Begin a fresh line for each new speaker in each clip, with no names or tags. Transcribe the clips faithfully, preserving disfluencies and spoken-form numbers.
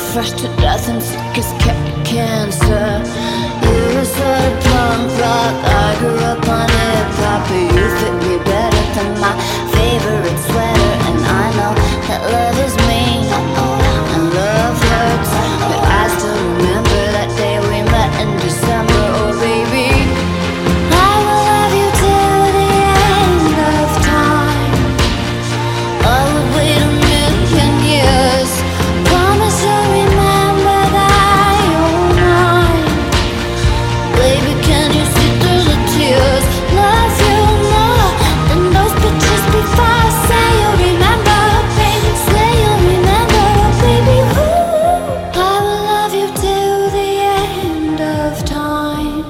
fresh to death and sick as ca- cancer. You were sort of punk rock, I grew up on hip-hop, but you fit me better than my favorite sweater. And I know that love is mean, and love hurts, but I still remember that day we met in December. Oh baby, I will love you till the end of time. I would wait a million years. Promise you'll remember that you're mine. Baby, can you see through the tears? Love you more than those pictures before. Say you'll remember, baby. Say you'll remember, baby. Ooh, I will love you till the end of time.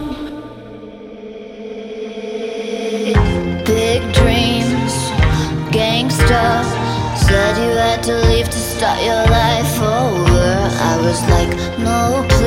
Big dreams, gangsta. Said you had to leave to start your life over. I was like, no